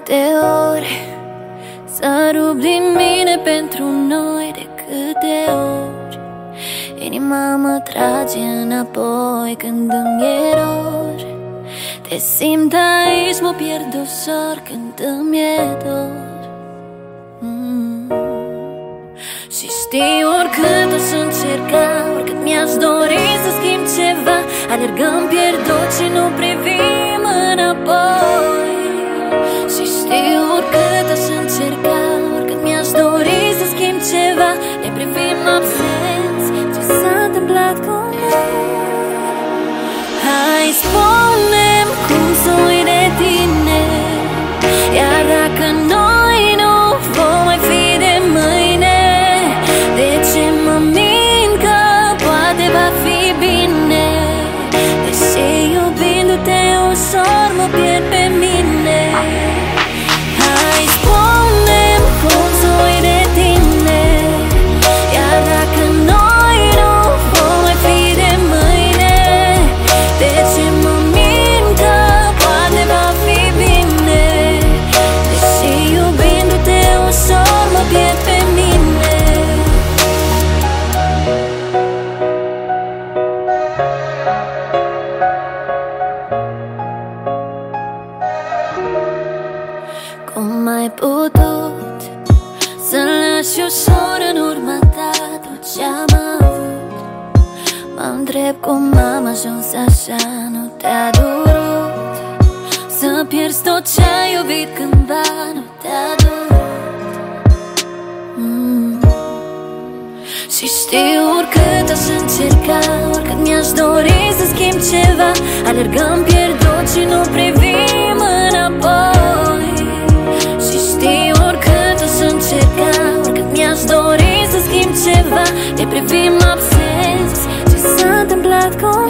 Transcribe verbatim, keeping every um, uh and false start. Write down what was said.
câte ori să rup din mine pentru noi, de câte ori inima mă trage înapoi când îmi e dor. Te simt aici, mă pierd ușor când îmi e dor. mm. Și știu oricât o să încerca, oricât mi-aș dori să schimb ceva, alergăm pierdut și nu privim înapoi. Și știu oricât o să încerca, oricât mi-aș dori să schimb ceva, ne privim absenți, ce s-a întâmplat cu noi. Hai, spune-mi cum să uit de tine, iar dacă noi nu vom mai fi de mâine, de ce mă mint că poate va fi bine? Deși iubindu-te ușor mă pierd pe mine. Hai, spune-mi cum să uit de tine, iar dacă noi nu vom mai fi de mâine, de ce mă mint că poate va fi bine? Deși iubindu-te ușor mă pierd pe mine. Cum ai putut să lași ușor în urma ta tot ce-am avut? Mă întreb cum am ajuns așa, nu te-a durut să pierzi tot ce-ai iubit cândva, nu te-a durut. mm. Și știu oricât o să încerca, oricât mi-aș dori să schimb ceva, alergăm pierdut și nu privim înapoi. Și știu oricât o să încerca, oricât mi-aș dori să schimb ceva, ne privim absenți, ce s-a întâmplat cu